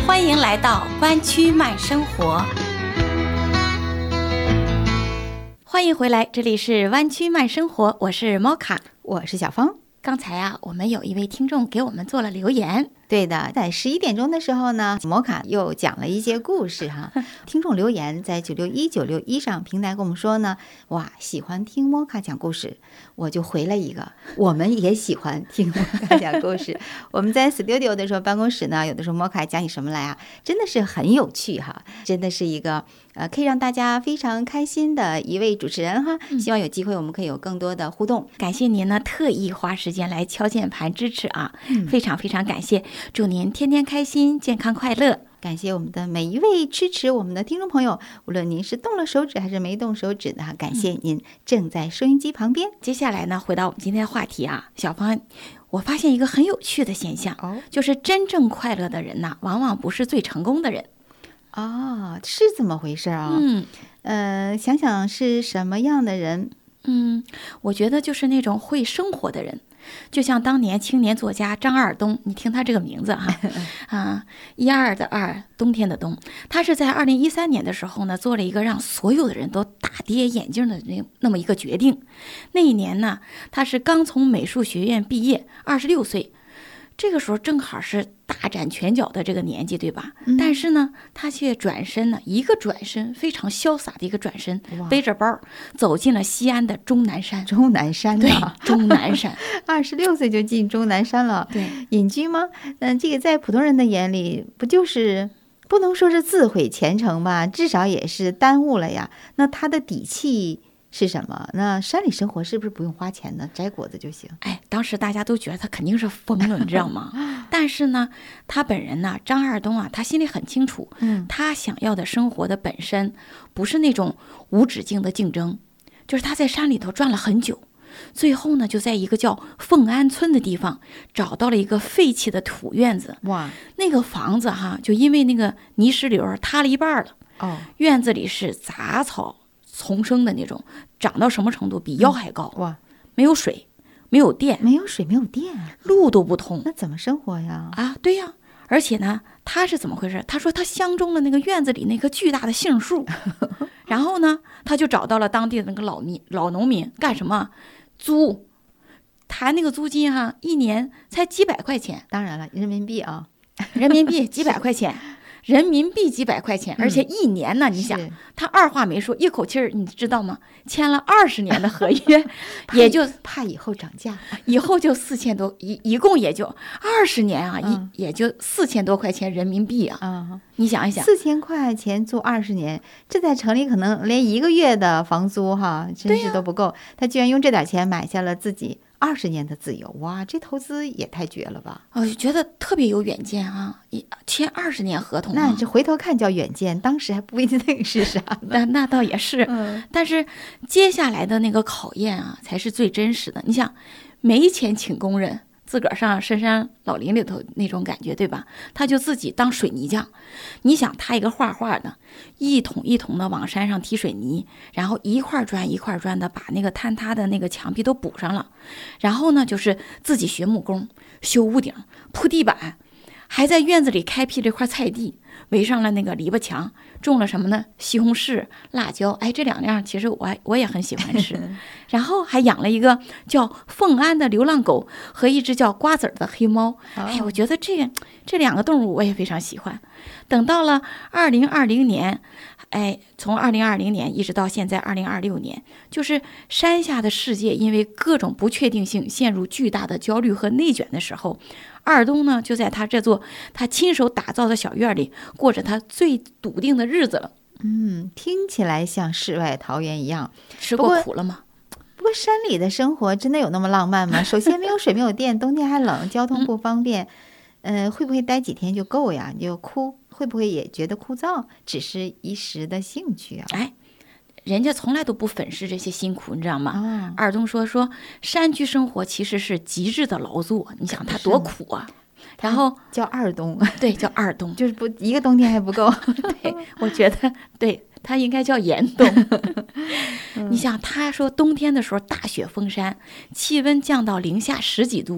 欢迎来到湾区慢生活。欢迎回来，这里是湾区慢生活，我是猫卡， 我是小芳。 刚才啊，我们有一位听众给我们做了留言。 对的，在11点钟的时候呢，摩卡又讲了一些故事哈。听众留言在961上平台跟我们说呢，哇，喜欢听摩卡讲故事，我就回了一个，我们也喜欢听摩卡讲故事。我们在 studio 的时候，办公室呢，有的时候摩卡讲起什么来啊，真的是很有趣哈，真的是一个可以让大家非常开心的一位主持人哈。希望有机会我们可以有更多的互动。 感谢您呢特意花时间来敲键盘支持啊，非常非常感谢。祝您天天开心，健康快乐。 感谢我们的每一位支持我们的听众朋友，无论您是动了手指还是没动手指的，感谢您正在收音机旁边。 接下来呢，回到我们今天的话题啊，小芳，我发现一个很有趣的现象，就是真正快乐的人呢，往往不是最成功的人。 是这么回事啊？想想是什么样的人？ 我觉得就是那种会生活的人。就像当年青年作家张二东，你听他这个名字哈，一二的二，冬天的冬，他是在2013年的时候呢，做了一个让所有的人都大跌眼镜的那么一个决定。那一年呢，他是刚从美术学院毕业，26岁，这个时候正好是大展拳脚的这个年纪，对吧？但是呢，他却转身呢，一个转身，非常潇洒的一个转身，背着包走进了西安的终南山。 终南山对，终南山 ，26岁就进终南山了。 对， 隐居吗？这个在普通人的眼里，不就是不能说是自毁前程吧，至少也是耽误了呀。那他的底气是什么？那山里生活是不是不用花钱呢？摘果子就行。 当时大家都觉得他肯定是疯了，你知道吗？但是呢，他本人呢，张二东啊，他心里很清楚，他想要的生活的本身不是那种无止境的竞争，就是他在山里头转了很久，最后呢，就在一个叫凤安村的地方找到了一个废弃的土院子。 哇， 那个房子哈，就因为那个泥石流塌了一半了。院子里是杂草丛生的那种，长到什么程度？比腰还高。 哇， 没有水，没有电， 没有水，没有电， 路都不通， 那怎么生活呀？ 对呀。而且呢，他是怎么回事？他说他相中了那个院子里那棵巨大的杏树，然后呢，他就找到了当地的那个老农民，干什么？租，谈那个租金哈，一年才几百块钱。 当然了，人民币啊， 人民币几百块钱。人民币几百块钱，而且一年呢，你想，他二话没说，一口气儿，你知道吗？签了20年的合约，也就怕以后涨价， 以后就4000多，一共也就20年啊，也就4000多块钱人民币啊。你想一想 ，4000块钱租20年，这在城里可能连1个月的房租哈，真是都不够。他居然用这点钱买下了自己20年的自由，哇，这投资也太绝了吧！ 觉得特别有远见啊，签20年合同， 那这回头看叫远见，当时还不一定是啥呢。 那倒也是，但是接下来的那个考验啊，才是最真实的。你想，没钱请工人，自个儿上深山老林里头那种感觉，对吧？他就自己当水泥匠。你想，他一个画画的，一桶一桶的往山上提水泥，然后一块砖一块砖的把那个坍塌的那个墙壁都补上了，然后呢，就是自己学木工，修屋顶，铺地板，还在院子里开辟这块菜地，围上了那个篱笆墙，种了什么呢？西红柿、辣椒。这两样其实我也很喜欢吃。然后还养了一个叫凤安的流浪狗和一只叫瓜子的黑猫。我觉得这两个动物我也非常喜欢。等到了2020年，从2020年一直到现在2026年，就是山下的世界因为各种不确定性陷入巨大的焦虑和内卷的时候，二东呢就在他这座他亲手打造的小院里过着他最笃定的日子了。 听起来像世外桃源一样。 吃过苦了吗？ 不过山里的生活真的有那么浪漫吗？首先没有水没有电，冬天还冷，交通不方便，会不会待几天就够呀？你就哭，会不会也觉得枯燥？只是一时的兴趣啊。 人家从来都不粉饰这些辛苦，你知道吗？二东说山居生活其实是极致的劳作，你想他多苦啊。然后叫二冬， 对，叫二冬， 就是不一个冬天还不够。 对，我觉得对，它应该叫严冬。你想，他说冬天的时候大雪封山，气温降到零下10几度，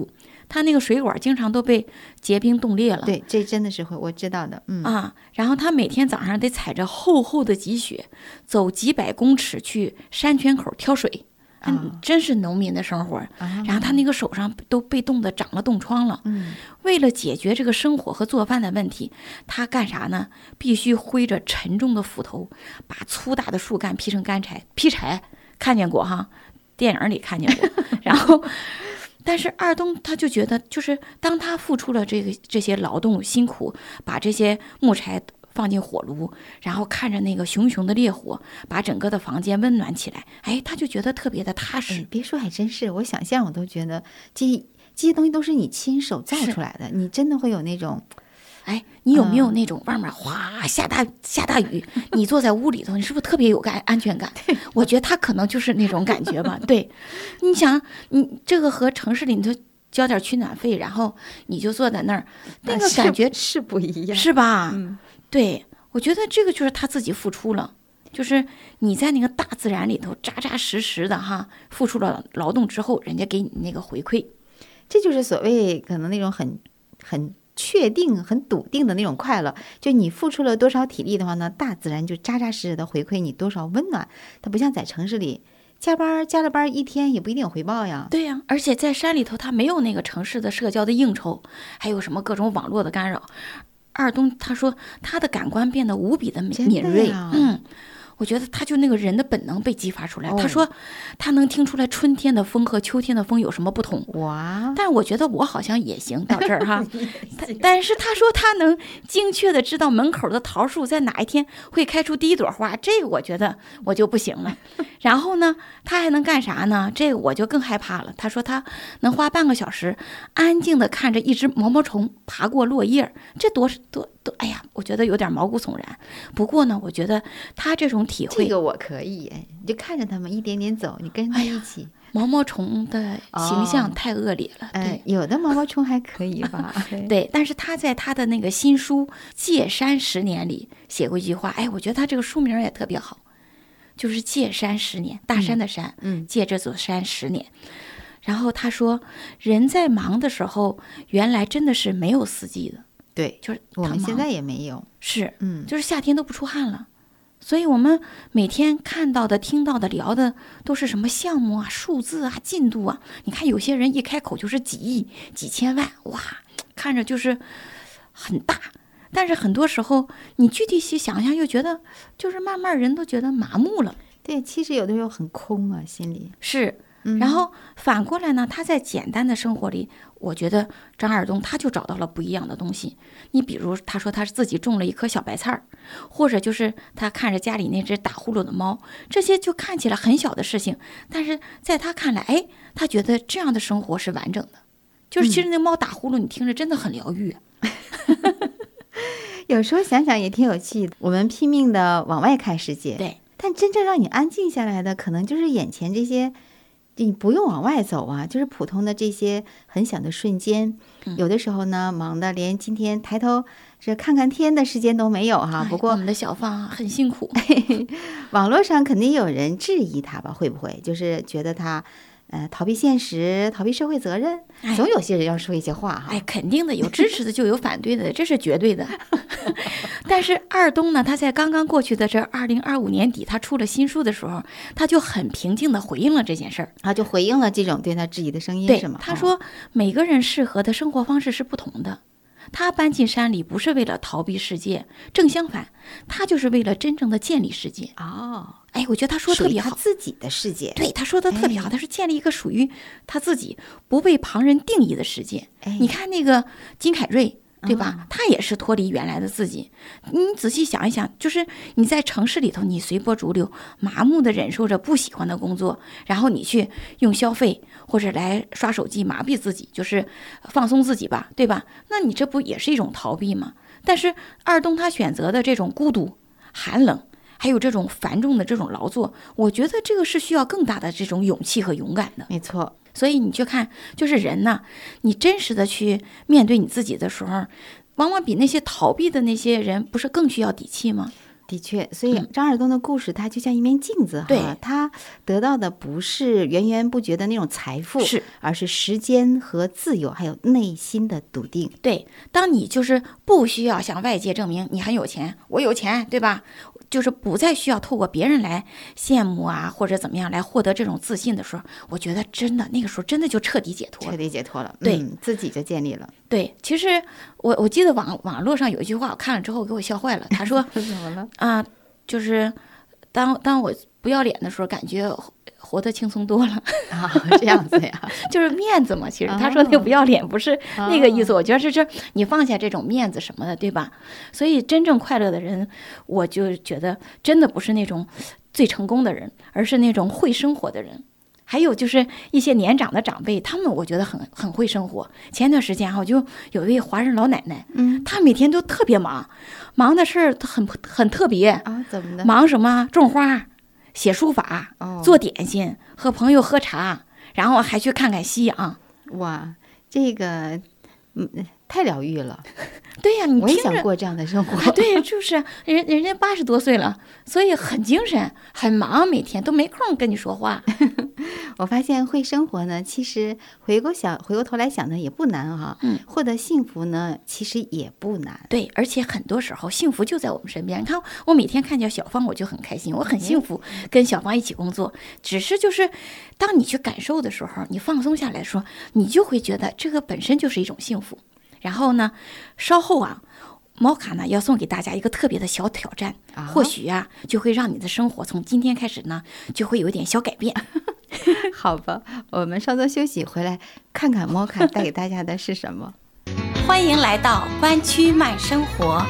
他那个水管经常都被结冰冻裂了。 对，这真的是会，我知道的。 然后他每天早上得踩着厚厚的积雪，走几百公尺去山泉口挑水。真是农民的生活。然后他那个手上都被冻得长了冻疮了。为了解决这个生火和做饭的问题，他干啥呢？必须挥着沉重的斧头，把粗大的树干劈成干柴。劈柴看见过哈，电影里看见过。然后，但是二东他就觉得，就是当他付出了这些劳动辛苦，把这些木柴放进火炉，然后看着那个熊熊的烈火，把整个的房间温暖起来，他就觉得特别的踏实。 别说，还真是，我想象我都觉得这些东西都是你亲手造出来的，你真的会有那种。 你有没有那种外面哗下大雨，你坐在屋里头，你是不是特别有安全感？我觉得他可能就是那种感觉吧。对，你想，你这个和城市里头交点取暖费，然后你就坐在那儿，那个感觉是不一样， 是吧？对，我觉得这个就是他自己付出了，就是你在那个大自然里头扎扎实实的付出了劳动之后，人家给你那个回馈， 这就是所谓可能那种很确定、很笃定的那种快乐。就你付出了多少体力的话呢，大自然就扎扎实实的回馈你多少温暖。它不像在城市里加了班一天也不一定有回报呀。 对呀，而且在山里头，它没有那个城市的社交的应酬，还有什么各种网络的干扰。二东他说他的感官变得无比的敏锐。我觉得他就那个人的本能被激发出来。他说他能听出来春天的风和秋天的风有什么不同。 哇！ 但我觉得我好像也行到这儿哈。但是他说他能精确的知道门口的桃树在哪一天会开出第一朵花，这个我觉得我就不行了。然后呢，他还能干啥呢？这个我就更害怕了。他说他能花半个小时安静的看着一只毛毛虫爬过落叶，这多哎呀，我觉得有点毛骨悚然。不过呢，我觉得他这种体会， 这个我可以，你就看着他们一点点走，你跟他一起。 毛毛虫的形象太恶劣了。对， 有的毛毛虫还可以吧。 对，但是他在他的那个新书《戒山10年》里写过一句话，我觉得他这个书名也特别好，就是戒山10年，大山的山，戒这座山10年。然后他说，人在忙的时候，原来真的是没有四季的。 对， 就是我们现在也没有， 是，就是夏天都不出汗了，所以我们每天看到的、听到的、聊的都是什么项目啊、数字啊、进度啊。你看有些人一开口就是几亿、几千万，哇，看着就是很大，但是很多时候你具体去想想，又觉得就是慢慢人都觉得麻木了。 对，其实有的时候很空啊，心里是。然后反过来呢，他在简单的生活里，我觉得张二东他就找到了不一样的东西。你比如他说他自己种了一颗小白菜，或者就是他看着家里那只打呼噜的猫，这些就看起来很小的事情，但是在他看来，他觉得这样的生活是完整的。就是其实那猫打呼噜，你听着真的很疗愈。 有时候想想也挺有趣的，我们拼命的往外看世界， 对， 但真正让你安静下来的，可能就是眼前这些。你不用往外走啊，就是普通的这些很小的瞬间。有的时候呢，忙的连今天抬头这看看天的时间都没有哈。不过我们的小芳很辛苦。 网络上肯定有人质疑他吧？会不会就是觉得他逃避现实、逃避社会责任？总有些人要说一些话哈。 肯定的，有支持的就有反对的，这是绝对的。但是二东呢，他在刚刚过去的这2025年底，他出了新书的时候，他就很平静的回应了这件事儿， 就回应了这种对他质疑的声音，是吗？ 他说每个人适合的生活方式是不同的。他搬进山里不是为了逃避世界，正相反，他就是为了真正的建立世界。我觉得他说的特别好， 他自己的世界。 对，他说的特别好，他是建立一个属于他自己不被旁人定义的世界。你看那个金凯瑞，对吧？他也是脱离原来的自己。你仔细想一想，就是你在城市里头，你随波逐流，麻木的忍受着不喜欢的工作，然后你去用消费或者来刷手机麻痹自己，就是放松自己吧，对吧？那你这不也是一种逃避吗？但是二东他选择的这种孤独、寒冷，还有这种繁重的这种劳作，我觉得这个是需要更大的这种勇气和勇敢的。 没错。 所以你去看，就是人呢，你真实的去面对你自己的时候，往往比那些逃避的那些人不是更需要底气吗？ 的确，所以张二东的故事，它就像一面镜子对哈，他得到的不是源源不绝的那种财富， 是而是时间和自由，还有内心的笃定。 对，当你就是不需要向外界证明你很有钱，我有钱，对吧？就是不再需要透过别人来羡慕啊，或者怎么样来获得这种自信的时候，我觉得真的那个时候真的就彻底解脱了， 彻底解脱了， 对， 自己就建立了。 对，其实我记得网络上有一句话，我看了之后给我笑坏了。他说怎么了啊，就是当我不要脸的时候，感觉活得轻松多了啊，这样子呀， 就是面子嘛。其实他说那个不要脸不是那个意思，我觉得是你放下这种面子什么的，对吧？所以真正快乐的人，我就觉得真的不是那种最成功的人，而是那种会生活的人。还有就是一些年长的长辈，他们我觉得很会生活。前段时间哈，就有一位华人老奶奶，她每天都特别忙的事儿很特别啊，怎么的？ 忙什么？种花、写书法、做点心、和朋友喝茶，然后还去看看夕阳。 哇，这个太疗愈了。 对呀，你我也想过这样的生活。 对，就是人家80多岁了，所以很精神，很忙，每天都没空跟你说话。 我发现会生活呢，其实回过头来想呢，也不难哈。获得幸福呢，其实也不难。 对，而且很多时候幸福就在我们身边。你看，我每天看见小芳，我就很开心，我很幸福，跟小芳一起工作。只是就是当你去感受的时候，你放松下来说，你就会觉得这个本身就是一种幸福。然后呢，稍后啊，猫卡呢要送给大家一个特别的小挑战，或许啊就会让你的生活从今天开始呢就会有一点小改变。 好吧，我们稍作休息，回来看看猫卡带给大家的是什么。 欢迎来到湾区慢生活。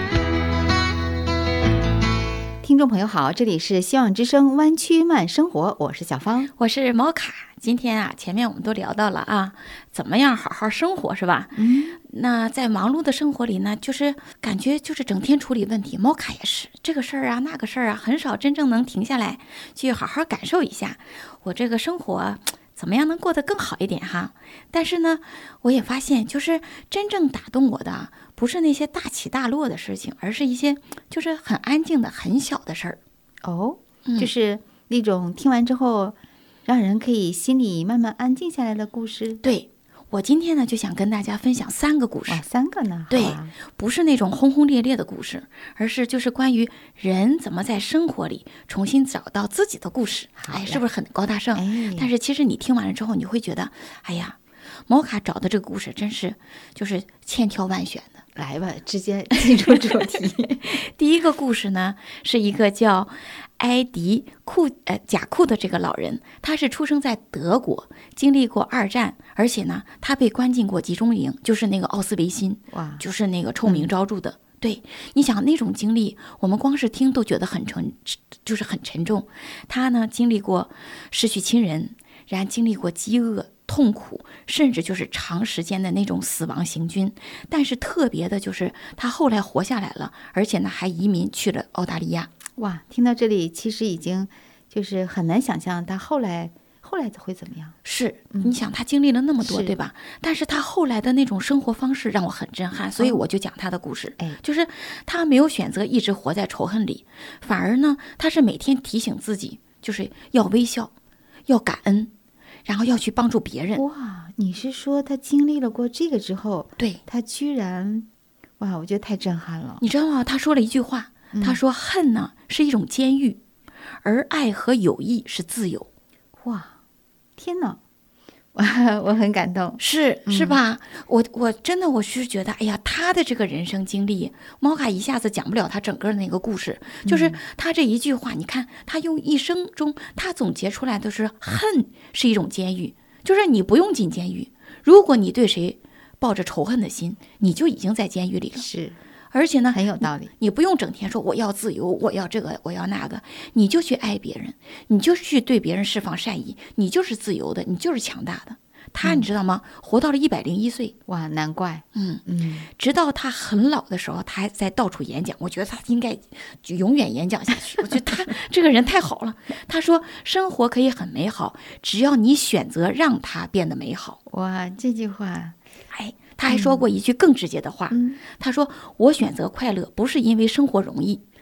听众朋友好，这里是希望之声湾区慢生活，我是小芳， 我是猫卡。今天啊，前面我们都聊到了啊，怎么样好好生活是吧？那在忙碌的生活里呢，就是感觉就是整天处理问题。猫卡也是这个事儿啊，那个事儿啊，很少真正能停下来去好好感受一下我这个生活怎么样能过得更好一点哈。但是呢，我也发现就是真正打动我的不是那些大起大落的事情，而是一些就是很安静的很小的事儿。 就是那种听完之后让人可以心里慢慢安静下来的故事。 对，我今天呢就想跟大家分享3个故事。 3个呢？ 对，不是那种轰轰烈烈的故事，而是就是关于人怎么在生活里重新找到自己的故事。是不是很高大上？但是其实你听完了之后，你会觉得，哎呀，猫卡找的这个故事真是就是千挑万选的。 来吧，直接进入主题。 第一个故事呢，是一个叫埃迪贾库的这个老人，他是出生在德国，经历过2战，而且呢，他被关进过集中营，就是那个奥斯维辛，就是那个臭名昭著的。对，你想那种经历，我们光是听都觉得很沉重。他呢，经历过失去亲人，然后经历过饥饿、痛苦，甚至就是长时间的那种死亡行军。但是特别的就是他后来活下来了，而且呢还移民去了澳大利亚。 哇，听到这里其实已经就是很难想象他后来会怎么样。 是，你想他经历了那么多，对吧？但是他后来的那种生活方式让我很震撼，所以我就讲他的故事。就是他没有选择一直活在仇恨里，反而呢，他是每天提醒自己，就是要微笑，要感恩，然后要去帮助别人。 哇，你是说他经历了过这个之后， 对， 他居然，哇，我觉得太震撼了。 你知道吗？他说了一句话，他说恨呢是一种监狱，而爱和友谊是自由。 哇，天哪，我很感动， 是吧？我真的我是觉得，哎呀，他的这个人生经历，猫卡一下子讲不了他整个的那个故事，就是他这一句话，你看他用一生中他总结出来的是恨是一种监狱，就是你不用进监狱，如果你对谁抱着仇恨的心，你就已经在监狱里了。 是。 而且呢， 很有道理。 你不用整天说我要自由，我要这个，我要那个，你就去爱别人，你就去对别人释放善意，你就是自由的，你就是强大的。他你知道吗？活到了101岁， 哇，难怪。 直到他很老的时候，他还在到处演讲。我觉得他应该就永远演讲下去。我觉得他这个人太好了。他说，生活可以很美好，只要你选择让它变得美好。 哇，这句话， 他还说过一句更直接的话，他说，我选择快乐不是因为生活容易，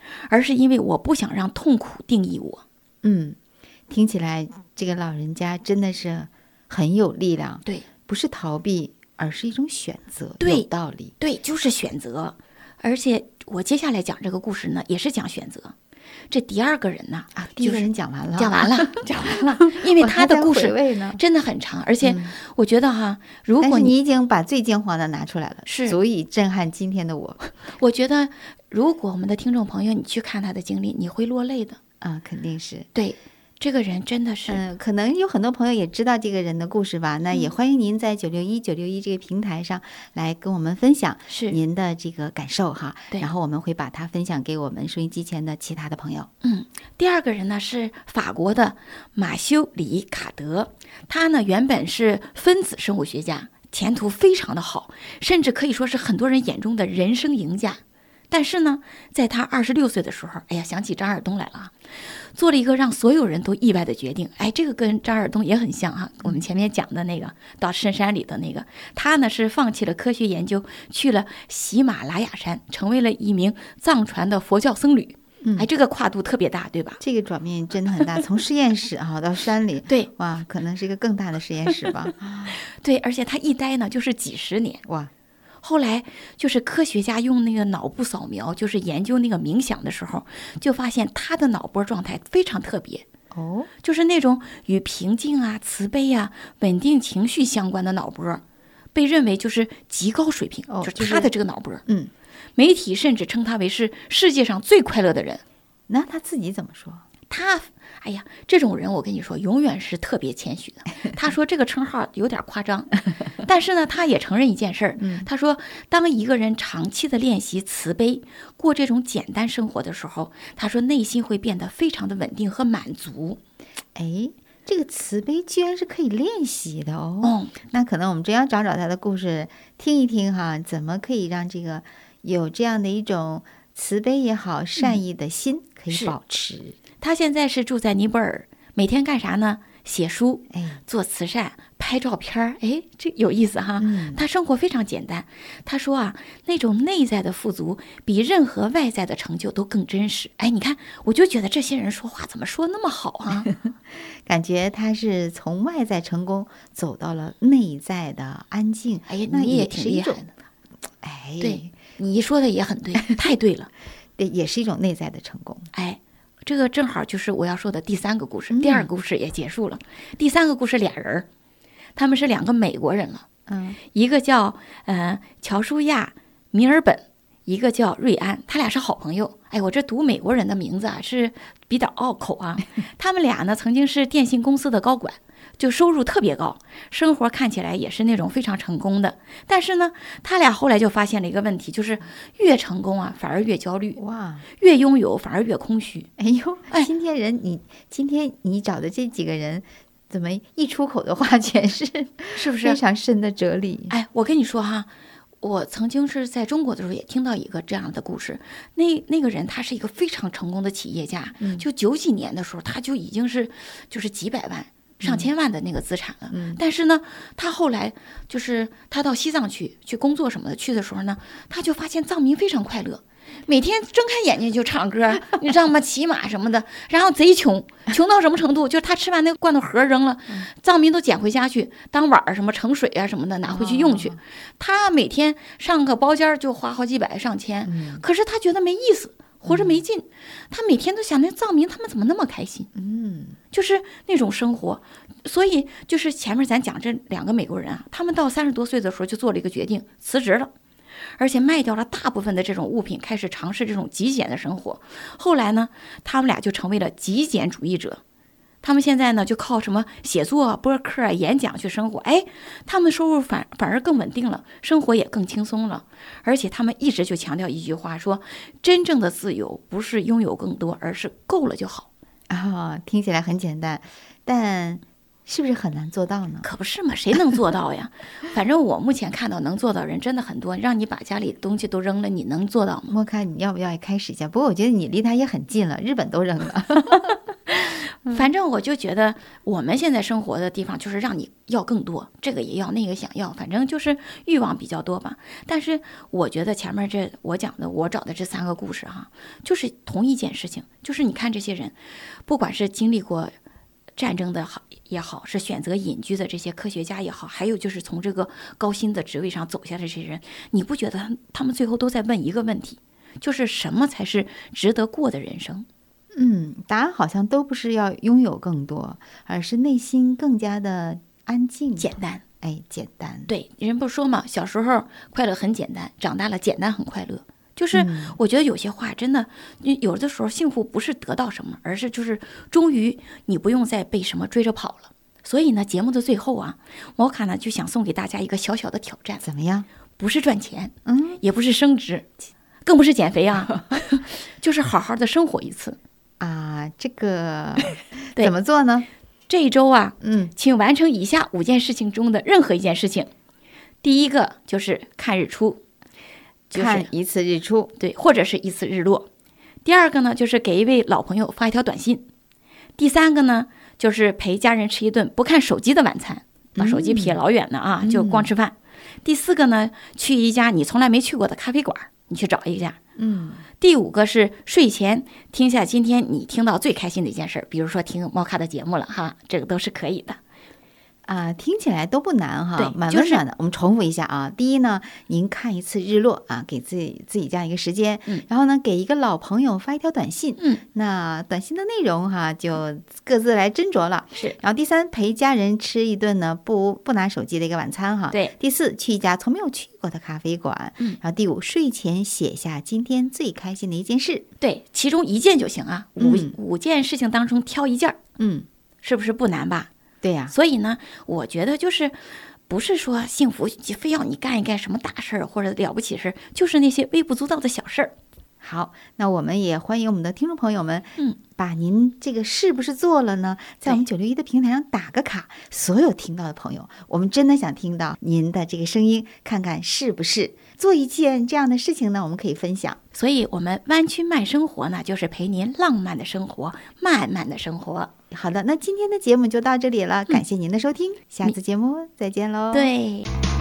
而是因为我不想让痛苦定义我。 听起来这个老人家真的是很有力量， 对， 不是逃避，而是一种选择， 对， 有道理， 对，就是选择。而且我接下来讲这个故事呢，也是讲选择。这第二个人呢， 第一个人讲完了， 讲完了，因为他的故事真的很长，而且我觉得哈，如果但是你已经把最精华的拿出来了， 是足以震撼今天的我。 我觉得，如果我们的听众朋友你去看他的经历，你会落泪的啊，肯定是。 对。这个人真的是， 可能有很多朋友也知道这个人的故事吧。那也欢迎您在961这个平台上来跟我们分享您的这个感受哈。然后我们会把它分享给我们收音机前的其他的朋友。 第二个人呢是法国的马修里卡德，他呢原本是分子生物学家，前途非常的好，甚至可以说是很多人眼中的人生赢家。但是呢，在他26岁的时候，哎呀，想起张尔东来了啊，做了一个让所有人都意外的决定。哎，这个跟张尔东也很像哈，我们前面讲的那个到深山里的那个，他呢是放弃了科学研究，去了喜马拉雅山，成为了一名藏传的佛教僧侣。哎，这个跨度特别大，对吧？ 这个转变真的很大，从实验室到山里， 对， 哇，可能是一个更大的实验室吧。 对，而且他一待呢就是几十年， 哇。 后来就是科学家用那个脑部扫描，就是研究那个冥想的时候，就发现他的脑波状态非常特别就是那种与平静啊、慈悲啊、稳定情绪相关的脑波，被认为就是极高水平，就是他的这个脑波。媒体甚至称他为是世界上最快乐的人。 那他自己怎么说？ 哎呀，这种人我跟你说，永远是特别谦虚的。他说这个称号有点夸张，但是呢，他也承认一件事儿。他说，当一个人长期的练习慈悲，过这种简单生活的时候，他说内心会变得非常的稳定和满足。 哎，这个慈悲居然是可以练习的哦。那可能我们真要找他的故事听一听哈，怎么可以让这个有这样的一种慈悲也好、善意的心可以保持。 他现在是住在尼泊尔，每天干啥呢？写书，做慈善，拍照片，这有意思哈。他生活非常简单。他说啊，那种内在的富足比任何外在的成就都更真实。你看，我就觉得这些人说话怎么说那么好啊？ 感觉他是从外在成功走到了内在的安静。 那也挺厉害的。对，你说的也很对，太对了。 对，也是一种内在的成功。 这个正好就是我要说的第三个故事。第二个故事也结束了，第三个故事俩人，他们是2个美国人了。一个叫乔舒亚·米尔本，一个叫瑞安，他俩是好朋友。我这读美国人的名字啊是比较拗口啊。他们俩呢曾经是电信公司的高管，就收入特别高，生活看起来也是那种非常成功的。但是呢，他俩后来就发现了一个问题，就是越成功啊反而越焦虑，越拥有反而越空虚。 今天你找的这几个人怎么一出口的话全是不是非常深的哲理？ 我跟你说哈，我曾经是在中国的时候也听到一个这样的故事。那个人他是一个非常成功的企业家，就90几年的时候他就已经是就是几百万上千万的那个资产了。但是呢，他后来就是他到西藏去工作什么的，去的时候呢，他就发现藏民非常快乐，每天睁开眼睛就唱歌，你知道吗？骑马什么的，然后贼穷到什么程度？就是他吃完那个罐头盒扔了，藏民都捡回家去当碗什么盛水啊什么的拿回去用去。他每天上个包间就花好几百上千，可是他觉得没意思，活着没劲。他每天都想那藏民他们怎么那么开心？就是那种生活。所以就是前面咱讲这2个美国人啊，他们到30多岁的时候就做了一个决定，辞职了。而且卖掉了大部分的这种物品，开始尝试这种极简的生活。后来呢，他们俩就成为了极简主义者。他们现在呢，就靠什么写作、播客、演讲去生活。他们收入反而更稳定了，生活也更轻松了。而且他们一直就强调一句话，说真正的自由不是拥有更多，而是够了就好。 听起来很简单，但是不是很难做到呢？ 可不是嘛，谁能做到呀？反正我目前看到能做到人真的很多，让你把家里的东西都扔了，你能做到吗？ 莫卡，你要不要也开始一下？不过我觉得你离他也很近了，日本都扔了。 反正我就觉得我们现在生活的地方就是让你要更多，这个也要，那个想要，反正就是欲望比较多吧。但是我觉得前面我找的这3个故事哈，就是同一件事情，就是你看这些人，不管是经历过战争的也好，是选择隐居的这些科学家也好，还有就是从这个高薪的职位上走下的这些人，你不觉得他们最后都在问一个问题，就是什么才是值得过的人生？ 答案好像都不是要拥有更多，而是内心更加的安静、 简单。 简单。 对，人不说嘛，小时候快乐很简单，长大了简单很快乐。就是我觉得有些话真的，有的时候幸福不是得到什么，而是就是终于你不用再被什么追着跑了。所以呢，节目的最后啊，摩卡呢就想送给大家一个小小的挑战。 怎么样？ 不是赚钱，也不是升职，更不是减肥啊，就是好好的生活一次。 这个怎么做呢？ 这一周啊，请完成以下5件事情中的任何一件事情。第一个就是看日出， 看一次日出， 对，或者是一次日落。第二个呢，就是给一位老朋友发一条短信。第三个呢，就是陪家人吃一顿不看手机的晚餐，把手机撇老远的啊，就光吃饭。第4个呢，去一家你从来没去过的咖啡馆，你去找一家。第5个是睡前听下今天你听到最开心的一件事，比如说听猫咖的节目了哈，这个都是可以的。 听起来都不难哈， 对， 蛮温暖的。我们重复一下啊，第一呢，您看一次日落啊，给自己这样一个时间，然后呢，给一个老朋友发一条短信，那短信的内容哈，就各自来斟酌了。 是， 然后第3，陪家人吃一顿呢不拿手机的一个晚餐哈。 对。 第4，去一家从没有去过的咖啡馆。然后第5，睡前写下今天最开心的一件事。 对，其中1件就行啊，五件事情当中挑1件，是不是不难吧？ 对呀， 所以呢，我觉得就是不是说幸福非要你干一干什么大事儿或者了不起事，就是那些微不足道的小事儿。 好，那我们也欢迎我们的听众朋友们，把您这个是不是做了呢？在我们961的平台上打个卡。所有听到的朋友，我们真的想听到您的这个声音，看看是不是做一件这样的事情呢？我们可以分享。 所以我们湾区慢生活呢，就是陪您浪漫的生活，慢慢的生活。 好的，那今天的节目就到这里了，感谢您的收听，下次节目再见喽。 对。